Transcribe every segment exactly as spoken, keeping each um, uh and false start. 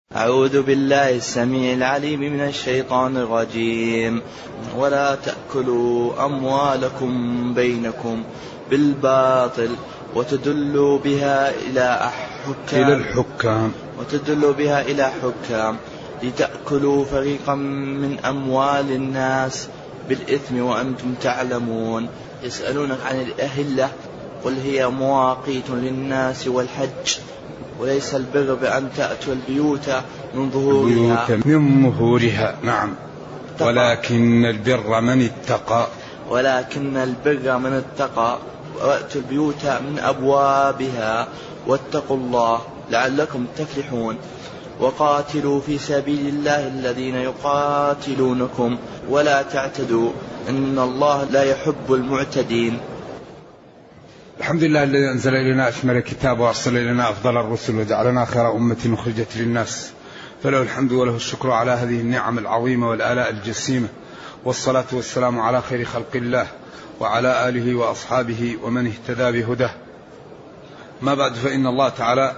أعوذ بالله السميع العليم من الشيطان الرجيم. ولا تأكلوا أموالكم بينكم بالباطل وتدلوا بها إلى حكام إلى الحكام وتدلوا بها إلى حكام لتأكلوا فريقا من أموال الناس بالإثم وأنتم تعلمون. يسألونك عن الأهلة قل هي مواقيت للناس والحج وليس البر بأن تأتوا البيوت من ظهورها من ظهورها نعم ولكن البر من اتقى ولكن البر من اتقى وأتوا البيوت من أبوابها واتقوا الله لعلكم تفلحون. وقاتلوا في سبيل الله الذين يقاتلونكم ولا تعتدوا إن الله لا يحب المعتدين. الحمد لله الذي أنزل إلينا أشمل الكتاب وأرسل إلينا أفضل الرسل وجعلنا خير أمة أخرجت للناس، فله الحمد وله الشكر على هذه النعم العظيمة والآلاء الجسيمة، والصلاة والسلام على خير خلق الله وعلى آله وأصحابه ومن اهتدى بهداه. ما بعد، فإن الله تعالى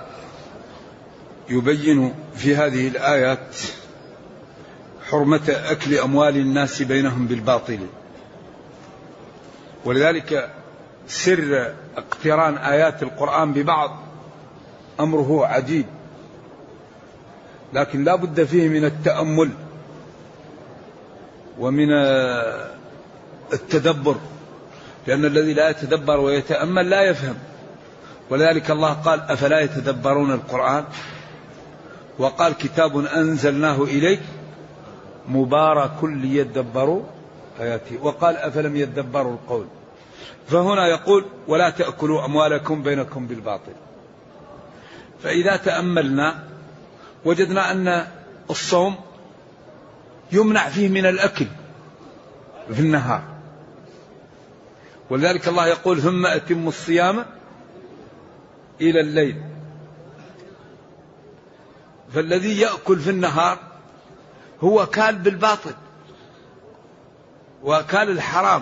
يبين في هذه الآيات حرمة أكل أموال الناس بينهم بالباطل، ولذلك سر اقتران آيات القرآن ببعض أمره عجيب، لكن لا بد فيه من التأمل ومن التدبر، لأن الذي لا يتدبر ويتأمل لا يفهم. ولذلك الله قال أفلا يتدبرون القرآن، وقال كتاب أنزلناه إليك مبارك ليدبروا آياته، وقال أفلم يدبروا القول. فهنا يقول ولا تأكلوا أموالكم بينكم بالباطل. فإذا تأملنا وجدنا أن الصوم يمنع فيه من الأكل في النهار، ولذلك الله يقول ثم أتموا الصيام إلى الليل. فالذي يأكل في النهار هو كال بالباطل وكال الحرام.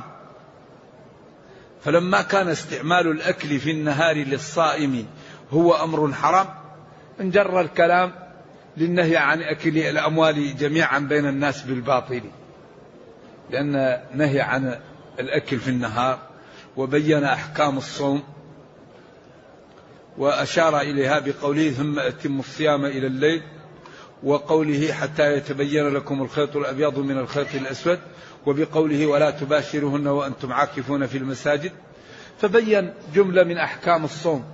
فلما كان استعمال الأكل في النهار للصائم هو أمر حرام، انجر الكلام للنهي عن أكل الأموال جميعا بين الناس بالباطل، لأن نهي عن الأكل في النهار وبين أحكام الصوم وأشار إليها بقوله ثم أتموا الصيام إلى الليل، وقوله حتى يتبين لكم الخيط الأبيض من الخيط الأسود، وبقوله ولا تباشرهن وأنتم عاكفون في المساجد. فبين جملة من أحكام الصوم.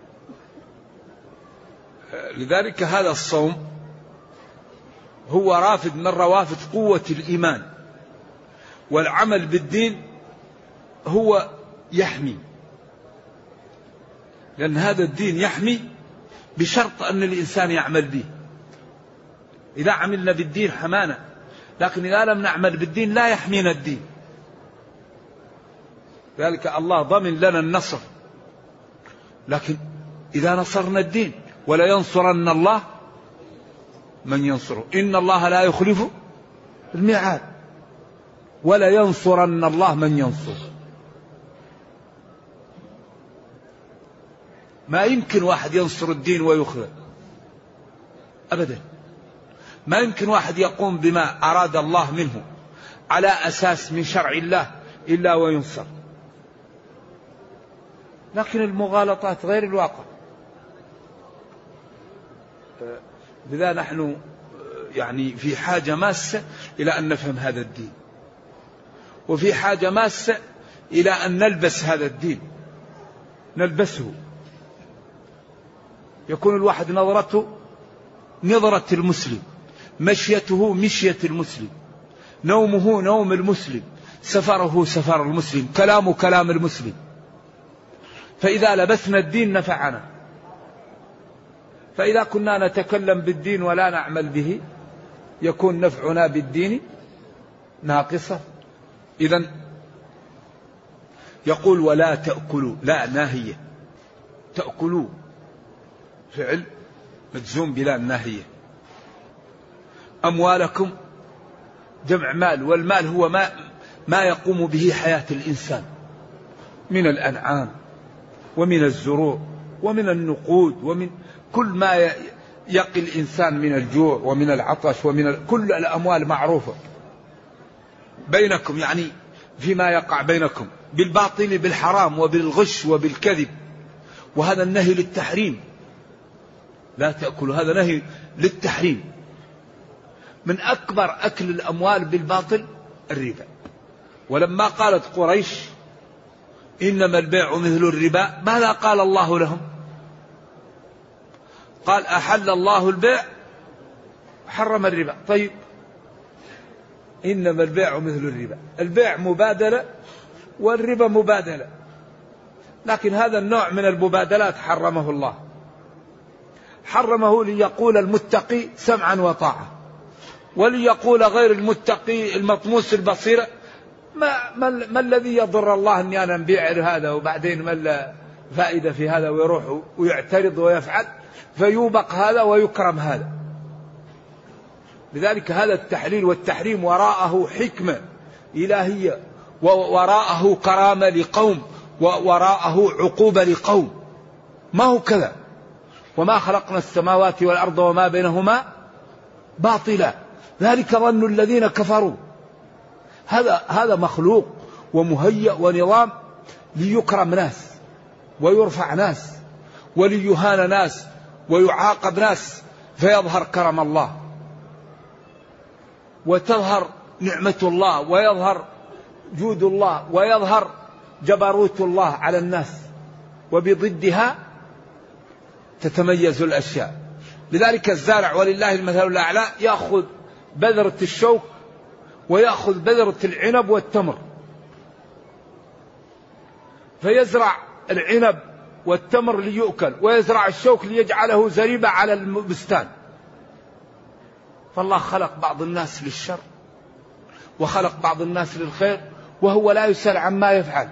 لذلك هذا الصوم هو رافد من روافد قوة الإيمان، والعمل بالدين هو يحمي، لأن هذا الدين يحمي بشرط أن الإنسان يعمل به. إذا عملنا بالدين حمانا، لكن إذا لم نعمل بالدين لا يحمينا الدين. ذلك الله ضمن لنا النصر، لكن إذا نصرنا الدين ولا ينصرن الله من ينصره إن الله لا يخلف الميعاد، ولا ينصرن الله من ينصره. ما يمكن واحد ينصر الدين ويخذل أبدا. ما يمكن واحد يقوم بما أراد الله منه على أساس من شرع الله إلا وينصر. لكن المغالطات غير الواقع. لذا نحن يعني في حاجة ماسة إلى أن نفهم هذا الدين، وفي حاجة ماسة إلى أن نلبس هذا الدين، نلبسه. يكون الواحد نظرته نظرة المسلم، مشيته مشية المسلم، نومه نوم المسلم، سفره سفر المسلم، كلامه كلام المسلم. فإذا لبسنا الدين نفعنا. فإذا كنا نتكلم بالدين ولا نعمل به يكون نفعنا بالدين ناقصة. إذن يقول ولا تأكلوا، لا ناهية، تأكلوا فعل مجزوم بلا ناهية. أموالكم جمع مال، والمال هو ما ما يقوم به حياة الإنسان من الأنعام ومن الزروع ومن النقود ومن كل ما يقي الإنسان من الجوع ومن العطش ومن ال... كل الأموال معروفة بينكم، يعني فيما يقع بينكم بالباطل بالحرام وبالغش وبالكذب، وهذا النهي للتحريم، لا تأكلوا، هذا نهي للتحريم. من أكبر أكل الأموال بالباطل الربا. ولما قالت قريش إنما البيع مثل الربا، ماذا قال الله لهم؟ قال أحل الله البيع حرم الربا. طيب إنما البيع مثل الربا، البيع مبادلة والربا مبادلة، لكن هذا النوع من المبادلات حرمه الله، حرمه ليقول المتقي سمعا وطاعة، وليقول غير المتقي المطموس البصيرة ما, ما, ما الذي يضر الله أني أنا نبيع هذا وبعدين ما الفائدة في هذا، ويروح ويعترض ويفعل فيوبق هذا ويكرم هذا. لذلك هذا التحليل والتحريم وراءه حكمة إلهية، وراءه كرامة لقوم، وراءه عقوبة لقوم، ما هو كذا. وما خلقنا السماوات والأرض وما بينهما باطلا ذلك ظن الذين كفروا. هذا هذا مخلوق ومهيأ ونظام ليكرم ناس ويرفع ناس وليهان ناس ويعاقب ناس، فيظهر كرم الله وتظهر نعمة الله ويظهر جود الله ويظهر جبروت الله على الناس، وبضدها تتميز الأشياء. لذلك الزارع ولله المثل الأعلى يأخذ بذرة الشوك ويأخذ بذرة العنب والتمر، فيزرع العنب والتمر ليؤكل، ويزرع الشوك ليجعله زريبة على البستان. فالله خلق بعض الناس للشر وخلق بعض الناس للخير، وهو لا يسأل عما يفعل.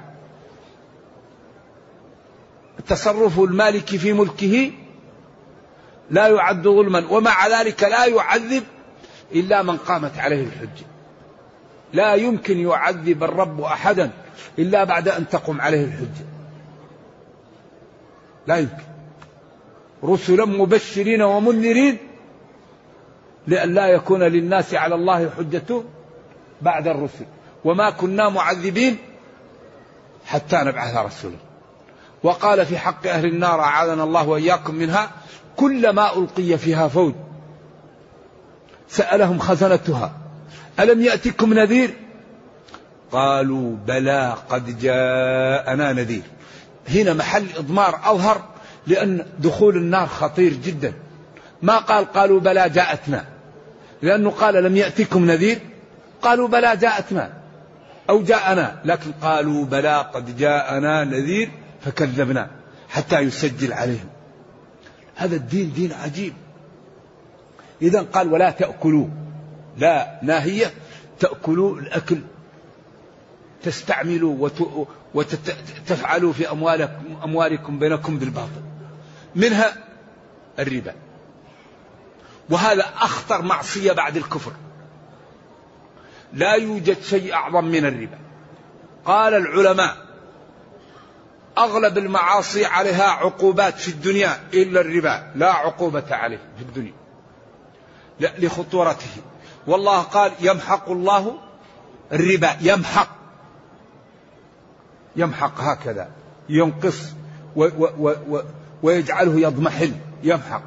التصرف المالك في ملكه لا يعد ظلما، ومع ذلك لا يعذب إلا من قامت عليه الحجة. لا يمكن يعذب الرب أحدا إلا بعد أن تقوم عليه الحجة، لا يمكن. رسلا مبشرين ومنذرين لئلا يكون للناس على الله حجة بعد الرسل، وما كنا معذبين حتى نبعث رسولا. وقال في حق أهل النار أعاذنا الله وإياكم منها كلما ألقي فيها فوج سألهم خزنتها ألم يأتكم نذير قالوا بلى قد جاءنا نذير. هنا محل إضمار أظهر، لأن دخول النار خطير جدا. ما قال قالوا بلى جاءتنا، لأنه قال لم يأتكم نذير، قالوا بلى جاءتنا أو جاءنا، لكن قالوا بلى قد جاءنا نذير فكذبنا حتى يسجل عليهم. هذا الدين دين عجيب. إذن قال ولا تأكلوا، لا ناهية، تأكلوا الأكل، تستعملوا وتفعلوا في أموالكم, أموالكم بينكم بالباطل، منها الربا. وهذا أخطر معصية بعد الكفر، لا يوجد شيء أعظم من الربا. قال العلماء أغلب المعاصي عليها عقوبات في الدنيا إلا الربا لا عقوبة عليه في الدنيا لخطورته. والله قال يمحق الله الربا، يمحق يمحق هكذا، ينقص و و و و ويجعله يضمحل، يمحق.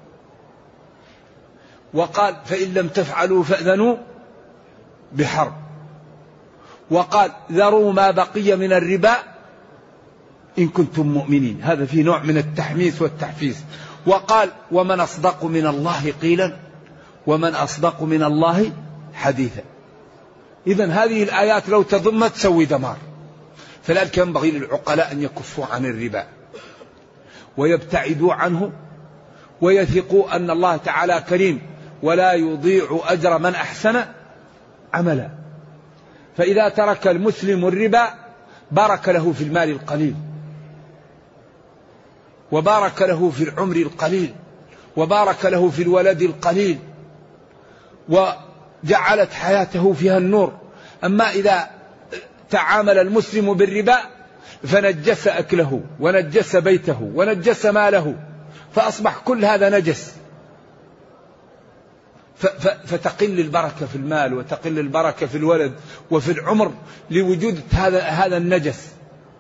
وقال فإن لم تفعلوا فأذنوا بحرب. وقال ذروا ما بقي من الربا إن كنتم مؤمنين، هذا في نوع من التحميس والتحفيز. وقال ومن أصدق من الله قيلا ومن أصدق من الله حديثا. إذن هذه الآيات لو تضمت تسوي دمار. فلذلك ينبغي للعقلاء أن يكفوا عن الربا ويبتعدوا عنه، ويثقوا أن الله تعالى كريم ولا يضيع أجر من أحسن عملا. فإذا ترك المسلم الربا بارك له في المال القليل، وبارك له في العمر القليل، وبارك له في الولد القليل، وجعلت حياته فيها النور. أما إذا تعامل المسلم بالربا فنجس أكله ونجس بيته ونجس ماله، فأصبح كل هذا نجس فتقل البركة في المال وتقل البركة في الولد وفي العمر لوجود هذا هذا النجس.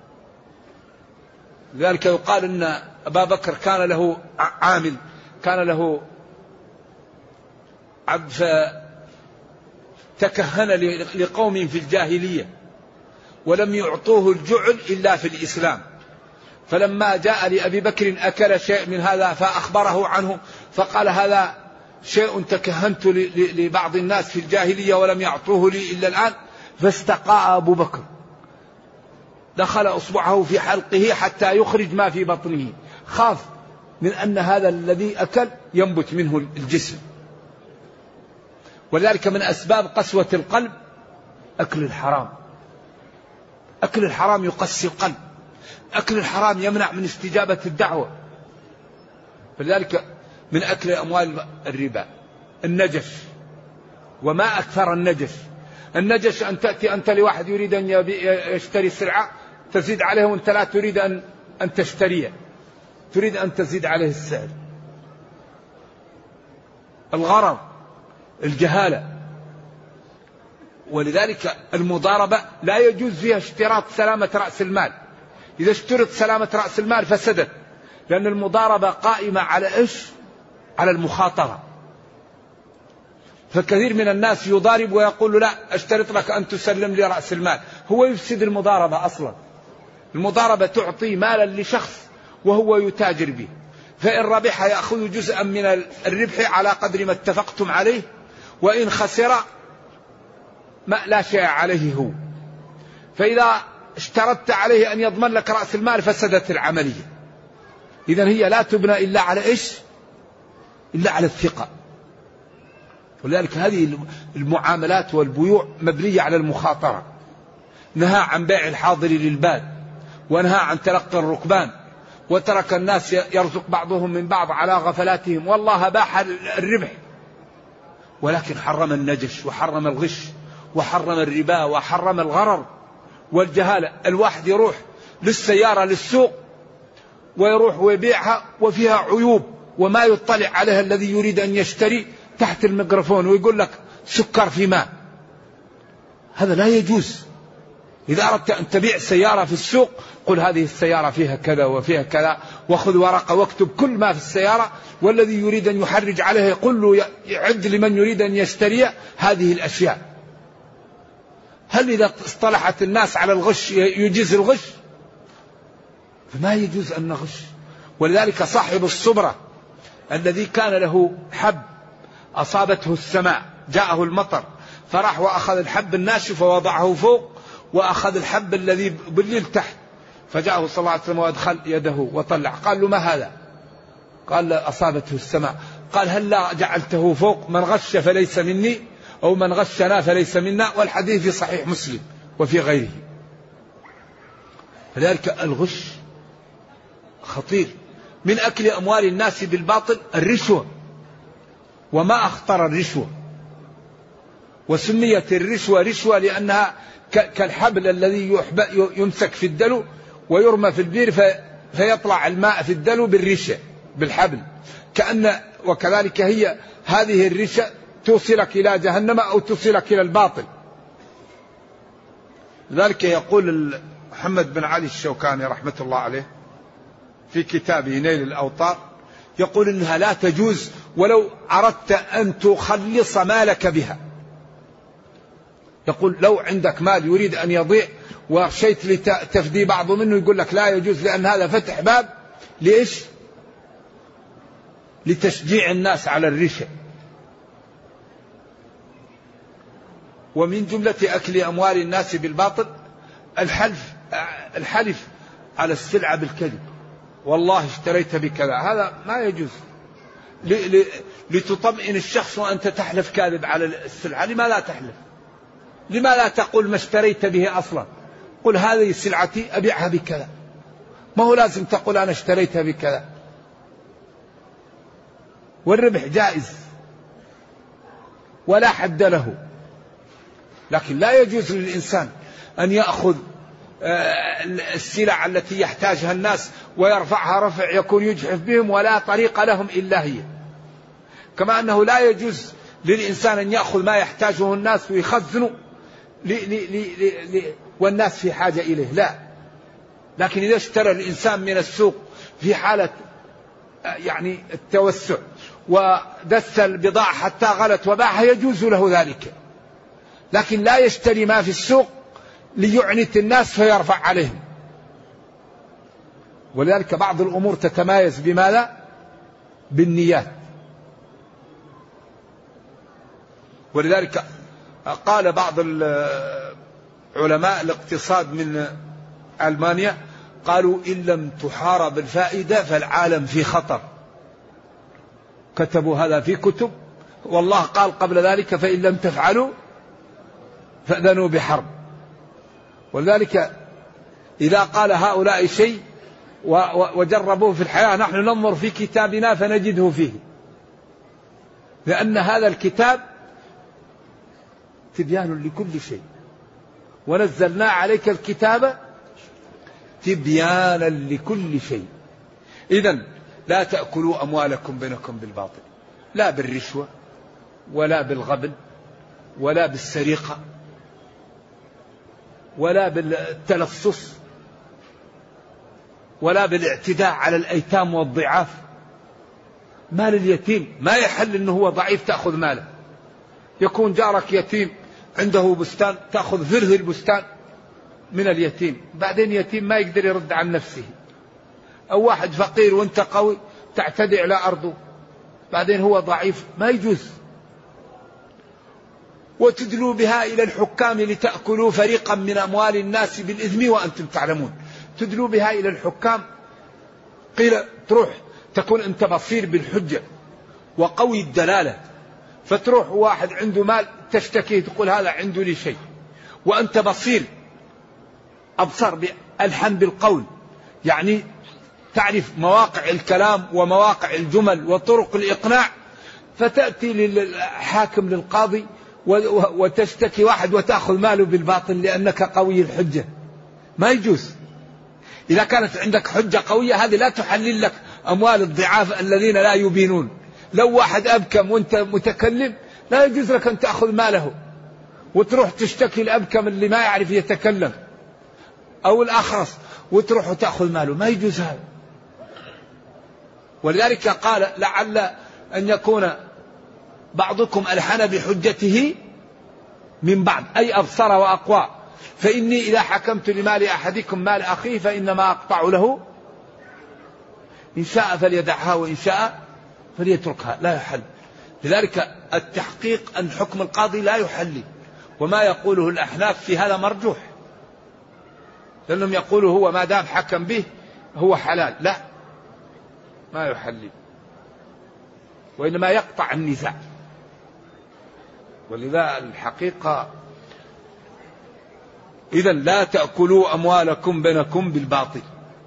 لذلك يقال أن أبا بكر كان له عامل، كان له عبد فتكهن لقوم في الجاهلية ولم يعطوه الجعل إلا في الإسلام، فلما جاء لأبي بكر أكل شيء من هذا فأخبره عنه فقال هذا شيء تكهنت لبعض الناس في الجاهلية ولم يعطوه لي إلا الآن، فاستقاء أبو بكر، دخل أصبعه في حلقه حتى يخرج ما في بطنه، خاف من أن هذا الذي أكل ينبت منه الجسم. ولذلك من أسباب قسوة القلب أكل الحرام. أكل الحرام يقسي القلب، أكل الحرام يمنع من استجابة الدعوة. فلذلك من أكل أموال الربا النجش، وما أكثر النجش. النجش أن تأتي أنت لواحد يريد أن يشتري سلعة تزيد عليه وأنت لا تريد أن أن تشتريه، تريد أن تزيد عليه السعر. الغرر، الجهالة. ولذلك المضاربة لا يجوز فيها اشتراط سلامة رأس المال. إذا اشترط سلامة رأس المال فسدت، لأن المضاربة قائمة على إيش؟ على المخاطرة. فكثير من الناس يضارب ويقول لا اشترط لك أن تسلم لي رأس المال، هو يفسد المضاربة أصلا. المضاربة تعطي مالا لشخص وهو يتاجر به، فإن ربح يأخذ جزءا من الربح على قدر ما اتفقتم عليه، وإن خسر ما لا شيء عليه هو. فإذا اشترطت عليه أن يضمن لك رأس المال فسدت العملية. إذن هي لا تبنى إلا على إيش؟ إلا على الثقة. ولذلك هذه المعاملات والبيوع مبنية على المخاطرة. نهى عن بيع الحاضر للباد، ونهى عن تلقي الركبان، وترك الناس يرزق بعضهم من بعض على غفلاتهم، والله باح الربح، ولكن حرم النجش وحرم الغش وحرم الربا وحرم الغرر والجهالة. الواحد يروح للسيارة للسوق ويروح ويبيعها وفيها عيوب وما يطلع عليها الذي يريد أن يشتري تحت الميكروفون ويقول لك سكر في ماء. هذا لا يجوز. إذا أردت أن تبيع سيارة في السوق قل هذه السيارة فيها كذا وفيها كذا، وخذ ورقة واكتب كل ما في السيارة، والذي يريد أن يحرج عليه يقول له يعد لمن يريد أن يشتري هذه الأشياء. هل إذا اصطلحت الناس على الغش يجيز الغش؟ فما يجوز أن نغش. ولذلك صاحب الصبرة الذي كان له حب أصابته السماء، جاءه المطر، فراح وأخذ الحب الناشف ووضعه فوق، وأخذ الحب الذي بالليل تحت، فجاءه صلى الله عليه وسلم وأدخل يده وطلع، قال له ما هذا؟ قال أصابته السماء. قال هل لا جعلته فوق؟ من غش فليس مني، أو من غشنا فليس منا، والحديث في صحيح مسلم وفي غيره. فذلك الغش خطير. من أكل أموال الناس بالباطل الرشوة، وما أخطر الرشوة. وسميت الرشوة رشوة لأنها كالحبل الذي يمسك في الدلو ويرمى في البير فيطلع الماء في الدلو بالرشة بالحبل، كأن وكذلك هي هذه الرشة توصلك إلى جهنم أو توصلك إلى الباطل. لذلك يقول محمد بن علي الشوكاني رحمة الله عليه في كتابه نيل الأوطار، يقول إنها لا تجوز ولو أردت أن تخلص مالك بها. يقول لو عندك مال يريد أن يضيع وخشيت لتفدي بعض منه، يقول لك لا يجوز، لأن هذا فتح باب لإيش؟ لتشجيع الناس على الرشا. ومن جملة أكل أموال الناس بالباطل الحلف الحلف على السلعة بالكذب، والله اشتريت بكذا، هذا ما يجوز. لتطمئن الشخص وأنت تحلف كاذب على السلعة. لما لا تحلف؟ لما لا تقول ما اشتريت به أصلا؟ قل هذه سلعتي أبيعها بكذا، ما هو لازم تقول أنا اشتريتها بكذا. والربح جائز ولا حد له، لكن لا يجوز للإنسان أن يأخذ السلع التي يحتاجها الناس ويرفعها رفع يكون يجحف بهم ولا طريق لهم إلا هي. كما أنه لا يجوز للإنسان أن يأخذ ما يحتاجه الناس ويخزنه لي لي لي لي والناس في حاجة إليه، لا. لكن إذا اشترى الإنسان من السوق في حالة يعني التوسع ودس البضاعة حتى غلت وباعها يجوز له ذلك، لكن لا يشتري ما في السوق ليعنت الناس فيرفع عليهم. ولذلك بعض الأمور تتمايز بماذا؟ بالنيات. ولذلك قال بعض علماء الاقتصاد من ألمانيا قالوا إن لم تحارب الفائدة فالعالم في خطر. كتبوا هذا في كتب، والله قال قبل ذلك فإن لم تفعلوا فأذنوا بحرب. ولذلك إذا قال هؤلاء شيء وجربوه في الحياة نحن ننظر في كتابنا فنجده فيه، لأن هذا الكتاب تبيان لكل شيء، ونزلنا عليك الكتاب تبيانا لكل شيء. إذن لا تأكلوا أموالكم بينكم بالباطل، لا بالرشوة ولا بالغبن ولا بالسرقة ولا بالتلصص ولا بالاعتداء على الأيتام والضعاف. مال اليتيم ما يحل أنه هو ضعيف تأخذ ماله. يكون جارك يتيم عنده بستان تأخذ ثلث البستان من اليتيم، بعدين يتيم ما يقدر يرد عن نفسه. أو واحد فقير وانت قوي تعتدي على أرضه، بعدين هو ضعيف، ما يجوز. وتدلوا بها إلى الحكام لتأكلوا فريقا من أموال الناس بالإثم وأنتم تعلمون. تدلوا بها إلى الحكام، قيل تروح تكون أنت بصير بالحجة وقوي الدلالة، فتروح واحد عنده مال تشتكي تقول هذا عنده لي شيء، وأنت بصير أبصر بألحن بالقول، يعني تعرف مواقع الكلام ومواقع الجمل وطرق الإقناع، فتأتي للحاكم للقاضي وتشتكي واحد وتأخذ ماله بالباطل لأنك قوي الحجة. ما يجوز. إذا كانت عندك حجة قوية هذه لا تحلل لك أموال الضعاف الذين لا يبينون. لو واحد أبكم وأنت متكلم لا يجوز لك أن تأخذ ماله وتروح تشتكي الأبكم اللي ما يعرف يتكلم أو الأخرس وتروح وتأخذ ماله، ما يجوز هذا. ولذلك قال لعل أن يكون بعضكم ألحن بحجته من بعض، أي أبصر وأقوى. فإني إذا حكمت لمال أحدكم مال أخيه فإنما أقطع له، إن شاء فليدعها وإن شاء فليتركها، لا يحل. لذلك التحقيق أن حكم القاضي لا يحل، وما يقوله الأحناف في هذا مرجوح، لأنهم يقولوا هو ما دام حكم به هو حلال، لا ما يحل، وإنما يقطع النزاع. ولذا الحقيقة إذن لا تأكلوا أموالكم بينكم بالباطل،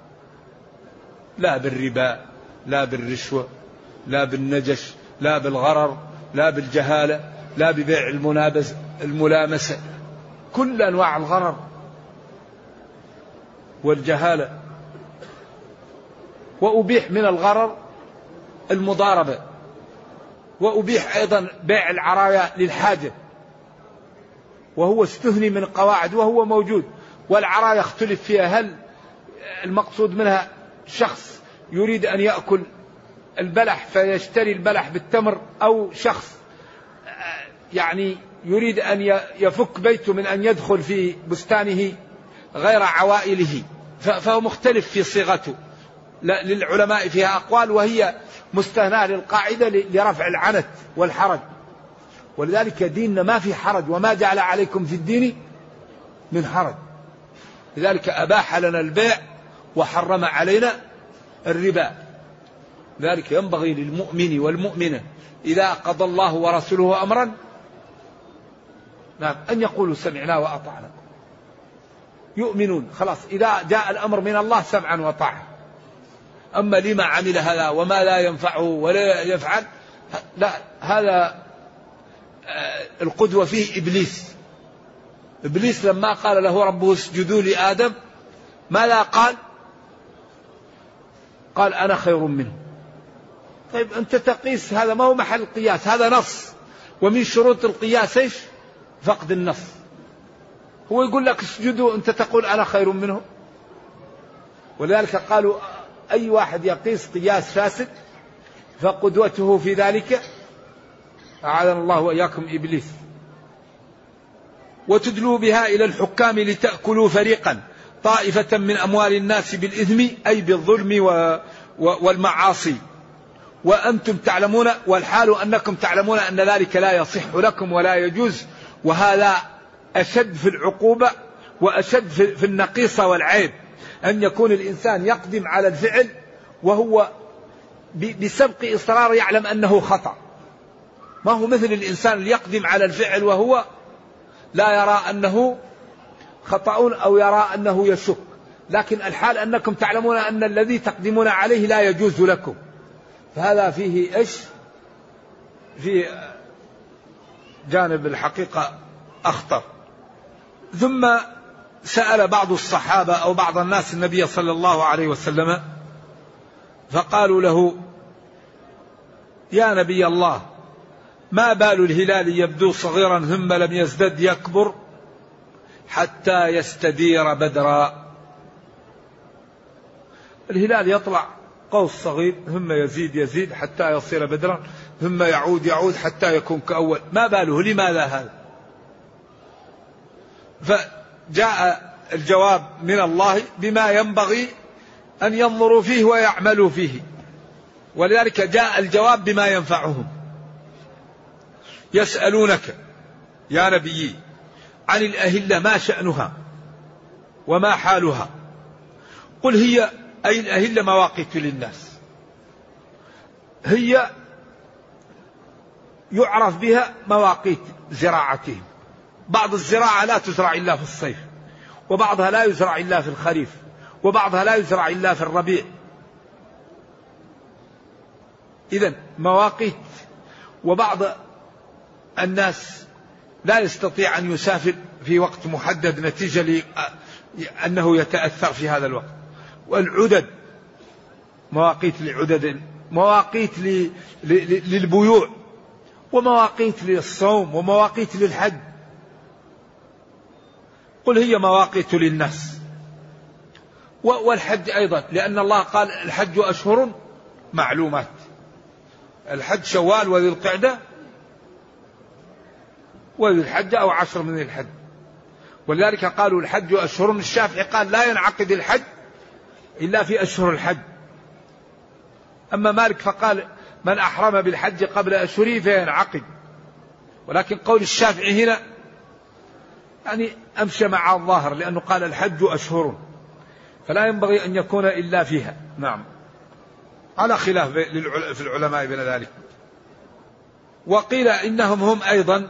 لا بالربا لا بالرشوة لا بالنجش لا بالغرر لا بالجهالة لا ببيع المنابز الملامسة، كل أنواع الغرر والجهالة. وأبيح من الغرر المضاربة، وأبيح أيضا بيع العرايا للحاجة، وهو استثني من قواعد وهو موجود. والعرايا يختلف فيها، هل المقصود منها شخص يريد أن يأكل البلح فيشتري البلح بالتمر، أو شخص يعني يريد أن يفك بيته من أن يدخل في بستانه غير عوائله، فهو مختلف في صيغته. للعلماء فيها أقوال وهي مستهناة للقاعدة لرفع العنت والحرج. ولذلك ديننا ما في حرج، وما جعل عليكم في الدين من حرج. لذلك أباح لنا البيع وحرم علينا الربا. ذلك ينبغي للمؤمن والمؤمنة إذا قضى الله ورسوله أمرا نعم أن يقولوا سمعنا وأطعنا، يؤمنون خلاص، إذا جاء الأمر من الله سمعا وطاعة. أما لما عمل هذا وما لا ينفعه ولا يفعل، لا، هذا القدوة فيه إبليس. إبليس لما قال له ربه اسجدوا لآدم ماذا قال؟ قال أنا خير منه. طيب أنت تقيس، هذا ما هو محل قياس، هذا نص. ومن شروط القياس ايش؟ فقد النص. هو يقول لك اسجدوا، أنت تقول أنا خير منه. ولذلك قالوا أي واحد يقيس قياس فاسد فقدوته في ذلك أعاذنا الله وإياكم إبليس. وتدلوا بها إلى الحكام لتأكلوا فريقا طائفة من أموال الناس بالإثم أي بالظلم والمعاصي وأنتم تعلمون، والحال أنكم تعلمون أن ذلك لا يصح لكم ولا يجوز. وهذا أشد في العقوبة وأشد في النقيصة والعيب، أن يكون الإنسان يقدم على الفعل وهو بسبق إصرار يعلم أنه خطأ. ما هو مثل الإنسان اللي يقدم على الفعل وهو لا يرى أنه خطأ أو يرى أنه يشك، لكن الحال أنكم تعلمون أن الذي تقدمون عليه لا يجوز لكم. فهذا فيه إيش؟ في جانب الحقيقة أخطر. ثم سأل بعض الصحابة أو بعض الناس النبي صلى الله عليه وسلم فقالوا له يا نبي الله ما بال الهلال يبدو صغيرا ثم لم يزدد يكبر حتى يستدير بدرا. الهلال يطلع قوس صغير ثم يزيد يزيد حتى يصير بدرا ثم يعود يعود حتى يكون كأول، ما باله؟ لماذا هذا؟ فجاء الجواب من الله بما ينبغي أن ينظروا فيه ويعملوا فيه، ولذلك جاء الجواب بما ينفعهم. يسألونك يا نبي عن الأهلة ما شأنها وما حالها، قل هي أي الأهلة مواقيت للناس، هي يعرف بها مواقيت زراعتهم. بعض الزراعة لا تزرع إلا في الصيف، وبعضها لا يزرع إلا في الخريف، وبعضها لا يزرع إلا في الربيع. إذن مواقيت. وبعض الناس لا يستطيع أن يسافر في وقت محدد نتيجة لأنه يتأثر في هذا الوقت. والعدد مواقيت لعدد، مواقيت للبيوع، ومواقيت للصوم، ومواقيت للحج. قل هي مواقيت للناس. والحج أيضا، لأن الله قال الحج أشهر معلومات، الحج شوال وذي القعدة وذي الحج أو عشر من الحج. ولذلك قالوا الحج أشهر. الشافعي قال لا ينعقد الحج إلا في أشهر الحج. أما مالك فقال من أحرم بالحج قبل أشهره فينعقد. ولكن قول الشافعي هنا يعني أمشى مع الظاهر، لأنه قال الحج أشهر فلا ينبغي أن يكون إلا فيها. نعم، على خلاف في العلماء بين ذلك. وقيل إنهم هم أيضا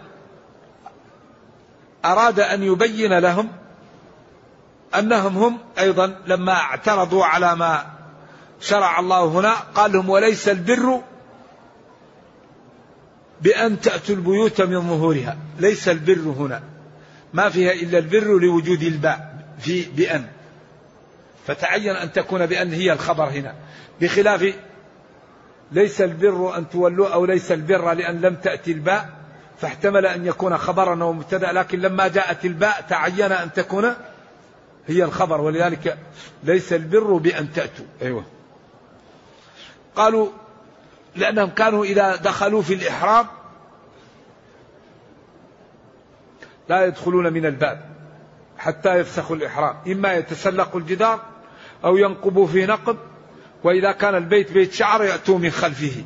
أراد أن يبين لهم أنهم هم أيضا لما اعترضوا على ما شرع الله هنا قال لهم وليس البر بأن تأتوا البيوت من ظهورها. ليس البر هنا ما فيها إلا البر لوجود الباء في بأن، فتعين أن تكون بأن هي الخبر هنا، بخلاف ليس البر أن تولوا أو ليس البر لأن لم تأتي الباء فاحتمل أن يكون خبرا ومبتدأ، لكن لما جاءت الباء تعين أن تكون هي الخبر، ولذلك ليس البر بأن تأتوا. أيوة. قالوا لأنهم كانوا إذا دخلوا في الإحرام لا يدخلون من الباب حتى يفسخوا الإحرام، إما يتسلقوا الجدار أو ينقبوا في نقب، وإذا كان البيت بيت شعر يأتوا من خلفه.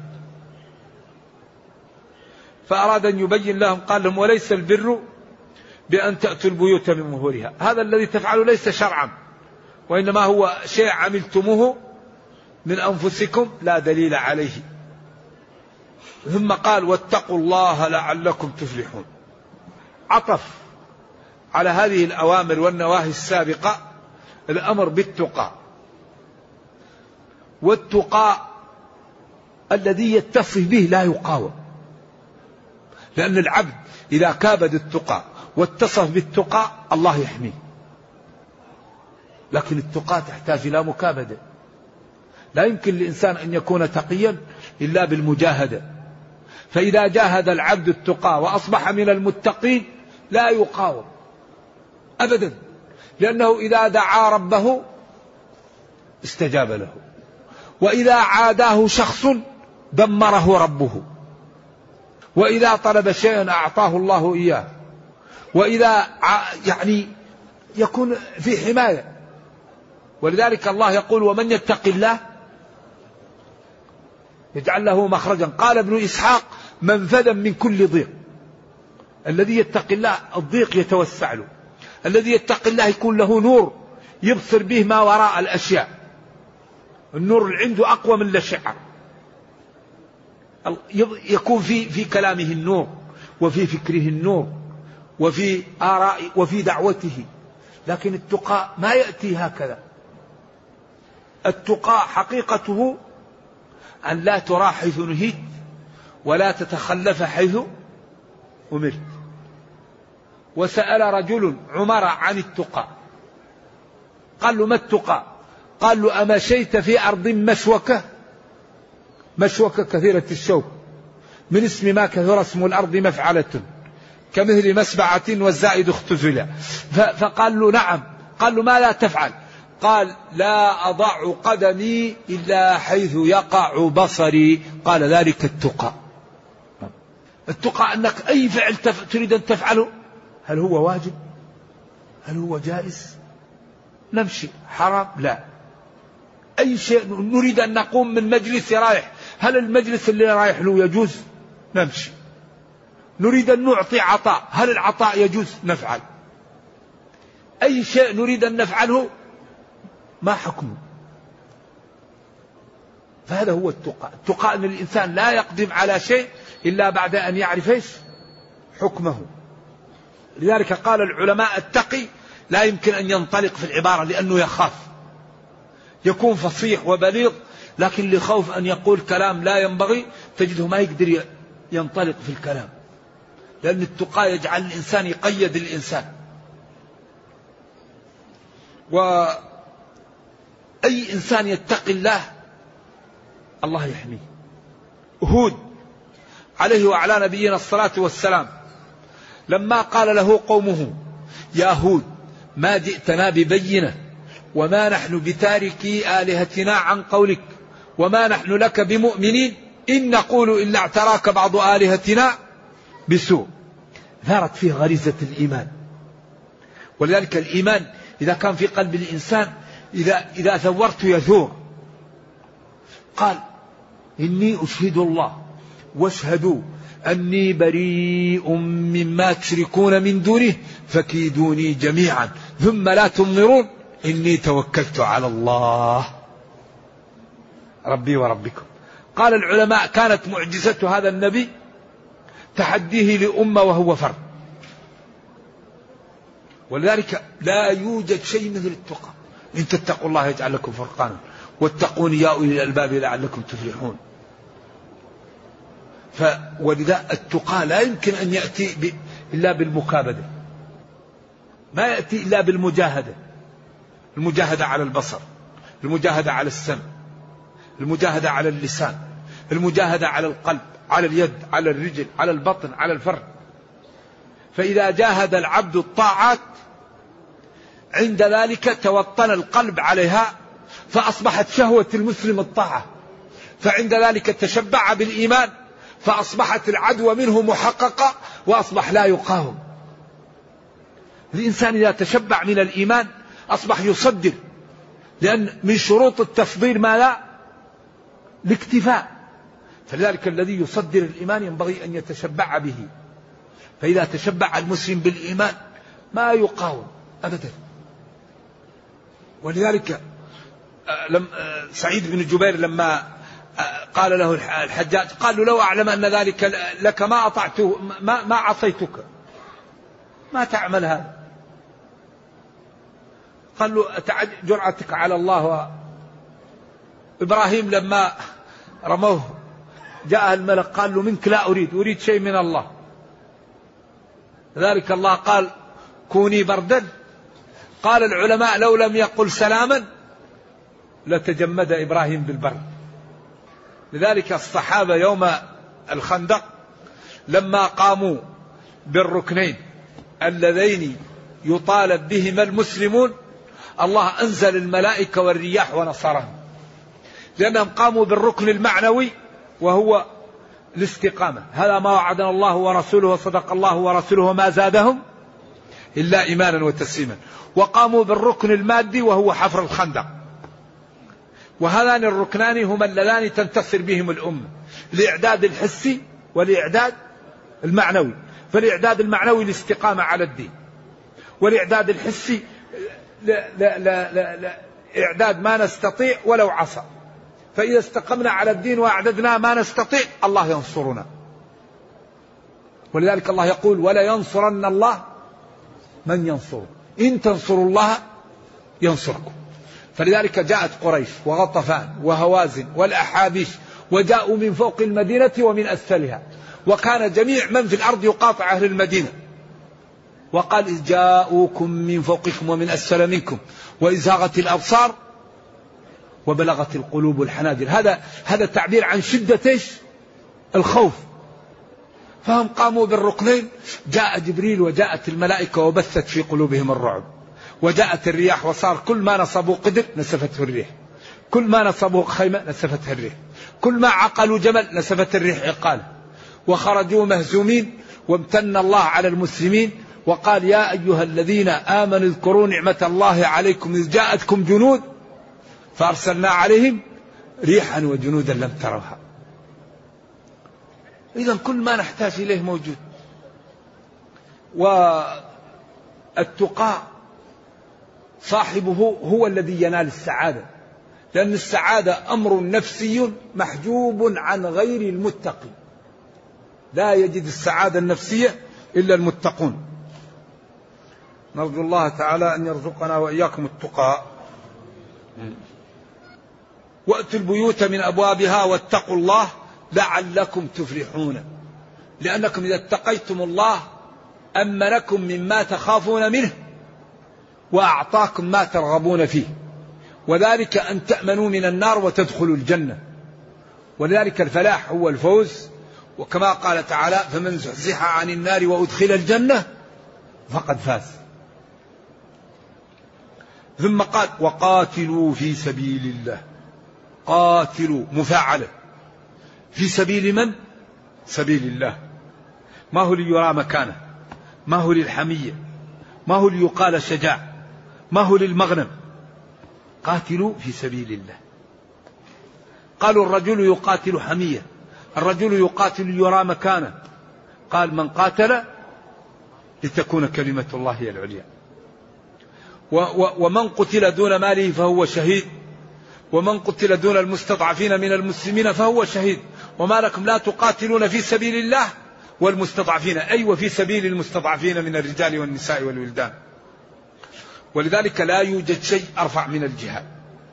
فأراد أن يبين لهم قال لهم وليس البر بأن تأتوا البيوت من ظهورها. هذا الذي تفعله ليس شرعا، وإنما هو شيء عملتموه من أنفسكم لا دليل عليه. ثم قال واتقوا الله لعلكم تفلحون. عطف على هذه الأوامر والنواهي السابقة الأمر بالتقى، والتقى الذي يتصف به لا يقاوم، لأن العبد إذا كابد التقى واتصف بالتقى الله يحميه. لكن التقى تحتاج إلى مكابدة. لا يمكن للإنسان أن يكون تقيا إلا بالمجاهدة. فإذا جاهد العبد التقى وأصبح من المتقين لا يقاوم أبدا، لأنه إذا دعا ربه استجاب له، وإذا عاداه شخص دمره ربه، وإذا طلب شيئا أعطاه الله إياه، وإذا يعني يكون في حماية. ولذلك الله يقول ومن يتق الله يجعل له مخرجا. قال ابن إسحاق منفذا من كل ضيق. الذي يتق الله الضيق يتوسع له، الذي يتق الله يكون له نور يبصر به ما وراء الأشياء. النور اللي عنده أقوى من الأشعة، يكون في في كلامه النور، وفي فكره النور، وفي آراء وفي دعوته. لكن التقى ما يأتي هكذا. التقى حقيقته أن لا ترى حيث نهيت، ولا تتخلف حيث أمرت. وسأل رجل عمر عن التقى، قال له ما التقى؟ قال له أمشيت في أرض مشوكة، مشوكة كثيرة الشوك، من اسم ما كثر اسم الأرض مفعلة كمثل مسبعة والزائد اختزل. فقال له نعم. قال له ما لا تفعل؟ قال لا أضع قدمي إلا حيث يقع بصري. قال ذلك التقى. التقى أنك أي فعل تريد أن تفعله، هل هو واجب؟ هل هو جائز؟ نمشي حرام؟ لا. أي شيء نريد أن نقوم من مجلس رايح، هل المجلس اللي رايح له يجوز؟ نمشي. نريد أن نعطي عطاء، هل العطاء يجوز؟ نفعل. أي شيء نريد أن نفعله ما حكمه. فهذا هو التقى. التقى أن الإنسان لا يقدم على شيء إلا بعد أن يعرف إيش حكمه. لذلك قال العلماء التقي لا يمكن أن ينطلق في العبارة لأنه يخاف، يكون فصيح وبليغ، لكن لخوف أن يقول كلام لا ينبغي تجده ما يقدر ينطلق في الكلام، لأن التقى يجعل الإنسان يقيد الإنسان. وأي إنسان يتقي الله الله يحميه. هود عليه وعلى نبينا الصلاة والسلام لما قال له قومه يا هود ما جئتنا ببينة وما نحن بتاركي آلهتنا عن قولك وما نحن لك بمؤمنين إن نقول إلا اعتراك بعض آلهتنا بسوء. ثارت فيه غريزة الإيمان. ولذلك الإيمان إذا كان في قلب الإنسان إذا, إذا ثورت يثور. قال إني أشهد الله واشهدوا أني بريء مما تشركون من دونه فكيدوني جميعا ثم لا تنظرون إني توكلت على الله ربي وربكم. قال العلماء كانت معجزة هذا النبي تحديه لأمة وهو فرد. ولذلك لا يوجد شيء مثل التقى. إن تتقوا الله يجعل لكم فرقانا واتقون يا أولي الألباب لعلكم تفلحون. ولذا التقى لا يمكن أن يأتي ب... إلا بالمكابدة، ما يأتي إلا بالمجاهدة. المجاهدة على البصر، المجاهدة على السمع، المجاهدة على اللسان، المجاهدة على القلب، على اليد، على الرجل، على البطن، على الفرد. فإذا جاهد العبد الطاعات عند ذلك توطن القلب عليها فأصبحت شهوة المسلم الطاعة، فعند ذلك تشبع بالإيمان فأصبحت العدوى منه محققة وأصبح لا يقاوم. الإنسان إذا تشبع من الإيمان أصبح يصدر، لأن من شروط التصدير ما لا الاكتفاء. فلذلك الذي يصدر الإيمان ينبغي أن يتشبع به. فإذا تشبع المسلم بالإيمان ما يقاوم أبدا. ولذلك سعيد بن جبير لما قال له الحجاج قال له لو أعلم أن ذلك لك ما أطعته ما, ما عصيتك ما تعمل هذا. قال له جرعتك على الله. إبراهيم لما رموه جاء الملك قال له منك لا أريد أريد شيء من الله. ذلك الله قال كوني بردا. قال العلماء لو لم يقل سلاما لتجمد إبراهيم بالبرد. لذلك الصحابة يوم الخندق لما قاموا بالركنين اللذين يطالب بهما المسلمون الله أنزل الملائكة والرياح ونصرهم، لأنهم قاموا بالركن المعنوي وهو الاستقامة. هذا ما وعدنا الله ورسوله وصدق الله ورسوله وما زادهم إلا إيمانا وتسليما. وقاموا بالركن المادي وهو حفر الخندق. وهذان الركنان هما اللذان تنتصر بهم الأمة، الإعداد الحسي والإعداد المعنوي. فالإعداد المعنوي الاستقامة على الدين، والإعداد الحسي لا لا لا لا لا إعداد ما نستطيع ولو عصى. فإذا استقمنا على الدين وأعددنا ما نستطيع الله ينصرنا. ولذلك الله يقول ولا ينصرن الله من ينصره إن تنصروا الله ينصركم. فلذلك جاءت قريش وغطفان وهوازن والأحابيش وجاءوا من فوق المدينة ومن أسفلها، وكان جميع من في الأرض يقاطع أهل المدينة. وقال إذ جاءوكم من فوقكم ومن أسفل منكم وإذ زاغت الأبصار وبلغت القلوب الحناجر. هذا هذا تعبير عن شدة الخوف. فهم قاموا بالركنين. جاء جبريل وجاءت الملائكة وبثت في قلوبهم الرعب، وجاءت الرياح وصار كل ما نصبوا قدر نسفته الريح، كل ما نصبوا خيمة نسفتها الريح، كل ما عقلوا جمل نسفت الريح عقاله، وخرجوا مهزومين. وامتن الله على المسلمين وقال يا أيها الذين آمنوا اذكروا نعمة الله عليكم إذ جاءتكم جنود فأرسلنا عليهم ريحا وجنودا لم تروها. إذا كل ما نحتاج إليه موجود. والتقى صاحبه هو الذي ينال السعادة، لأن السعادة أمر نفسي محجوب عن غير المتقي. لا يجد السعادة النفسية إلا المتقون. نرجو الله تعالى أن يرزقنا وإياكم التقى. وأتوا البيوت من أبوابها واتقوا الله لعلكم تفلحون، لأنكم إذا اتقيتم الله أمنكم مما تخافون منه وأعطاكم ما ترغبون فيه، وذلك أن تأمنوا من النار وتدخلوا الجنة. ولذلك الفلاح هو الفوز. وكما قال تعالى فمن زحزح عن النار وأدخل الجنة فقد فاز. ثم قال وقاتلوا في سبيل الله. قاتلوا مفاعلة في سبيل من؟ سبيل الله. ما هو ليرى مكانه، ما هو للحمية، ما هو ليقال شجاع، ما هو للمغنم. قاتلوا في سبيل الله. قالوا الرجل يقاتل حمية، الرجل يقاتل ليرى مكانه. قال من قاتل لتكون كلمة الله هي العليا. ومن قتل دون ماله فهو شهيد، ومن قتل دون المستضعفين من المسلمين فهو شهيد. وما لكم لا تقاتلون في سبيل الله والمستضعفين، أي وفي سبيل المستضعفين من الرجال والنساء والولدان. ولذلك لا يوجد شيء أرفع من الجهاد.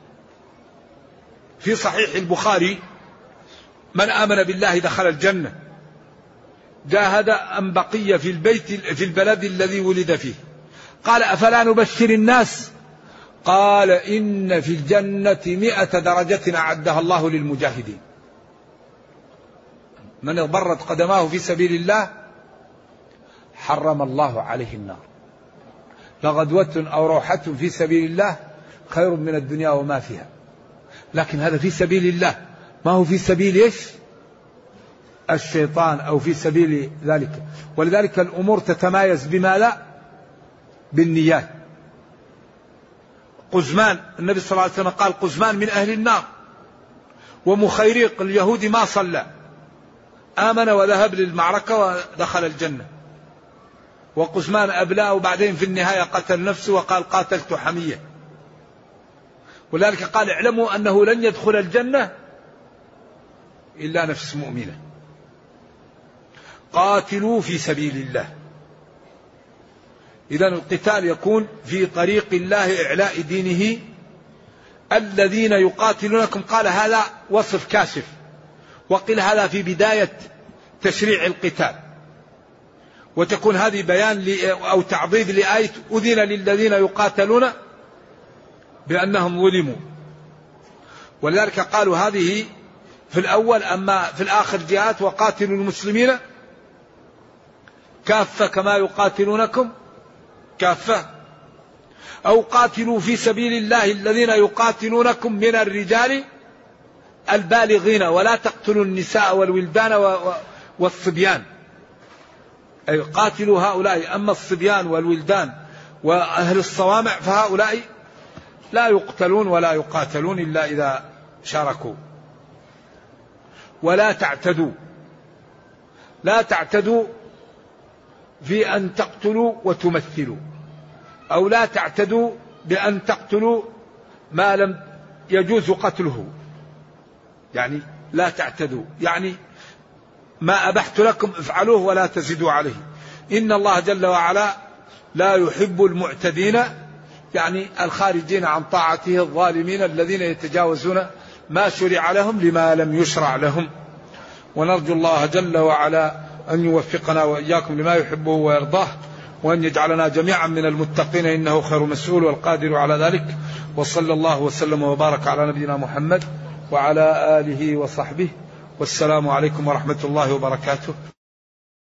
في صحيح البخاري من آمن بالله دخل الجنة، جاهد أم بقي في البيت في البلد الذي ولد فيه. قال أفلا نبشر الناس؟ قال إن في الجنة مئة درجة أعدها الله للمجاهدين. من اغبرت قدماه في سبيل الله حرم الله عليه النار. لغدوة أو روحة في سبيل الله خير من الدنيا وما فيها. لكن هذا في سبيل الله، ما هو في سبيل إيش؟ الشيطان أو في سبيل ذلك. ولذلك الأمور تتمايز بما لا بالنيات. قزمان النبي صلى الله عليه وسلم قال قزمان من أهل النار. ومخيريق اليهودي ما صلى، آمن وذهب للمعركة ودخل الجنة. وقزمان أبلاه وبعدين في النهاية قتل نفسه وقال قاتلت حمية. ولذلك قال اعلموا أنه لن يدخل الجنة إلا نفس مؤمنة. قاتلوا في سبيل الله. إذن القتال يكون في طريق الله إعلاء دينه. الذين يقاتلونكم قال هذا وصف كاشف، وقيل هذا في بداية تشريع القتال، وتكون هذه بيان أو تعضيد لآية أذن للذين يقاتلون بأنهم ظلموا. ولذلك قالوا هذه في الأول. أما في الآخر جهات وقاتلوا المسلمين كافة كما يقاتلونكم كافة، أو قاتلوا في سبيل الله الذين يقاتلونكم من الرجال البالغين ولا تقتلوا النساء والولدان والصبيان، أي قاتلوا هؤلاء. أما الصبيان والولدان وأهل الصوامع فهؤلاء لا يقتلون ولا يقاتلون إلا إذا شاركوا. ولا تعتدوا، لا تعتدوا في أن تقتلوا وتمثلوا، أو لا تعتدوا بأن تقتلوا ما لم يجوز قتله، يعني لا تعتدوا، يعني ما أبحت لكم افعلوه ولا تزيدوا عليه. إن الله جل وعلا لا يحب المعتدين، يعني الخارجين عن طاعته الظالمين الذين يتجاوزون ما شرع لهم لما لم يشرع لهم. ونرجو الله جل وعلا أن يوفقنا وإياكم لما يحبه ويرضاه، وأن يجعلنا جميعا من المتقين إنه خير مسؤول والقادر على ذلك. وصلى الله وسلم وبارك على نبينا محمد وعلى آله وصحبه، والسلام عليكم ورحمة الله وبركاته.